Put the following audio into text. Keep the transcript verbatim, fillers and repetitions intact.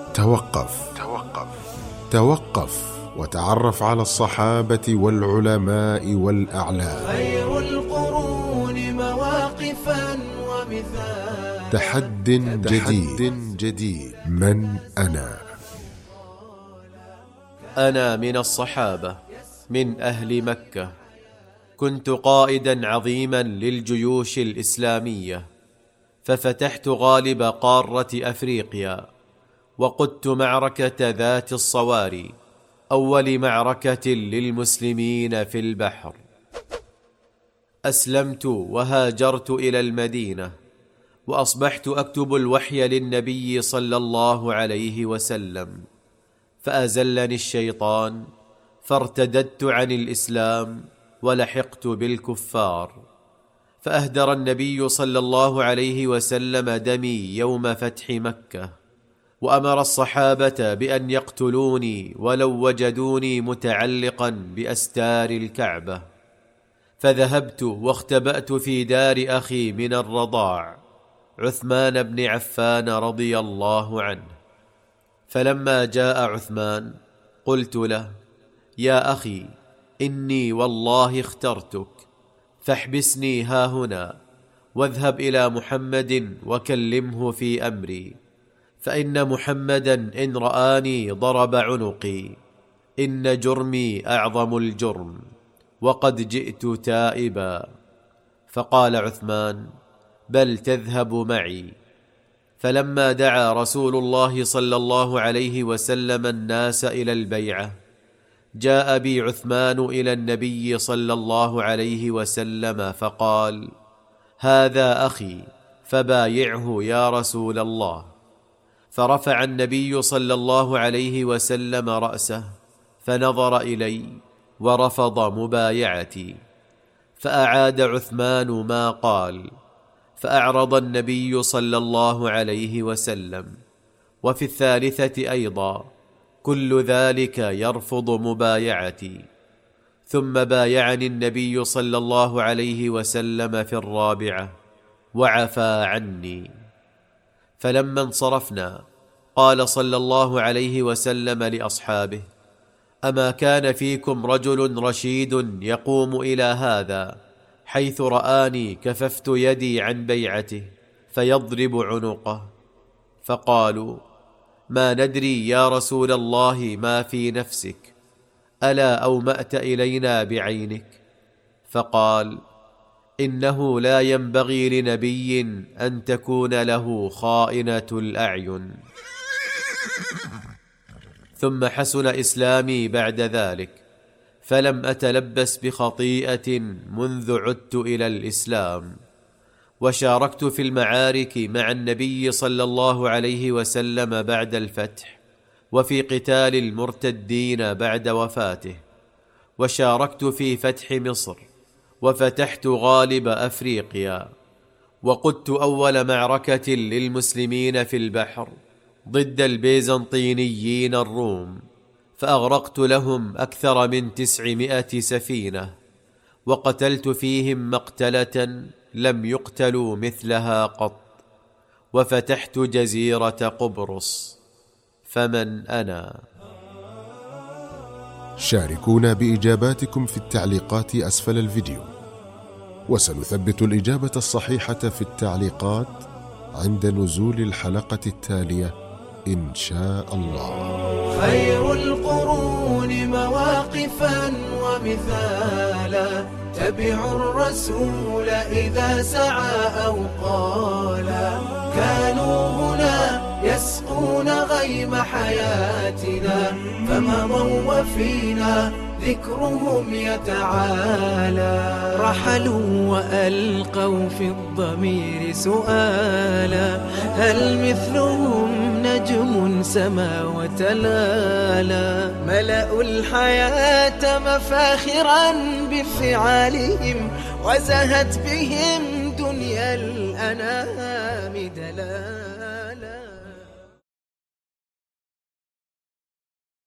توقف توقف توقف وتعرف على الصحابة والعلماء والأعلام. خير القرون مواقفا ومثالا. تحد جديد جديد. من أنا؟ أنا من الصحابة من أهل مكة، كنت قائدا عظيما للجيوش الإسلامية، ففتحت غالب قارة أفريقيا، وقدت معركة ذات الصواري، أول معركة للمسلمين في البحر. أسلمت وهاجرت إلى المدينة، وأصبحت أكتب الوحي للنبي صلى الله عليه وسلم، فأزلني الشيطان، فارتددت عن الإسلام ولحقت بالكفار، فأهدر النبي صلى الله عليه وسلم دمي يوم فتح مكة، وأمر الصحابة بأن يقتلوني ولو وجدوني متعلقا بأستار الكعبة. فذهبت واختبأت في دار أخي من الرضاع عثمان بن عفان رضي الله عنه. فلما جاء عثمان قلت له: يا أخي، إني والله اخترتك، فاحبسني هاهنا، واذهب إلى محمد وكلمه في أمري، فإن محمدا إن رآني ضرب عنقي، إن جرمي أعظم الجرم، وقد جئت تائبا. فقال عثمان: بل تذهب معي. فلما دعا رسول الله صلى الله عليه وسلم الناس إلى البيعة، جاء بي عثمان إلى النبي صلى الله عليه وسلم فقال: هذا أخي، فبايعه يا رسول الله. فرفع النبي صلى الله عليه وسلم رأسه فنظر إلي ورفض مبايعتي، فأعاد عثمان ما قال، فأعرض النبي صلى الله عليه وسلم، وفي الثالثة أيضا، كل ذلك يرفض مبايعتي. ثم بايعني النبي صلى الله عليه وسلم في الرابعة وعفى عني. فلما انصرفنا قال صلى الله عليه وسلم لأصحابه: أما كان فيكم رجل رشيد يقوم إلى هذا حيث رآني كففت يدي عن بيعته فيضرب عنقه؟ فقالوا: ما ندري يا رسول الله ما في نفسك، ألا أومأت إلينا بعينك؟ فقال: إنه لا ينبغي لنبي أن تكون له خائنة الأعين. ثم حسن إسلامي بعد ذلك، فلم أتلبس بخطيئة منذ عدت إلى الإسلام، وشاركت في المعارك مع النبي صلى الله عليه وسلم بعد الفتح، وفي قتال المرتدين بعد وفاته، وشاركت في فتح مصر، وفتحت غالب أفريقيا، وقدت أول معركة للمسلمين في البحر ضد البيزنطينيين الروم، فأغرقت لهم أكثر من تسعمائة سفينة، وقتلت فيهم مقتلة لم يقتلوا مثلها قط، وفتحت جزيرة قبرص. فمن أنا؟ شاركونا بإجاباتكم في التعليقات أسفل الفيديو، وسنثبت الإجابة الصحيحة في التعليقات عند نزول الحلقة التالية إن شاء الله. خير القرون مواقفا ومثالا، تبعوا الرسول إذا سعى أو قالا، كانوا هنا يسقون غيم حياتنا، فمضوا وفينا ذكرهم يتعالى. رحلوا وألقوا في الضمير سؤالا، هل مثلهم نجم سما وتلالا؟ ملأوا الحياة مفاخرا بفعالهم، وزهت بهم دنيا الأنام دلالا.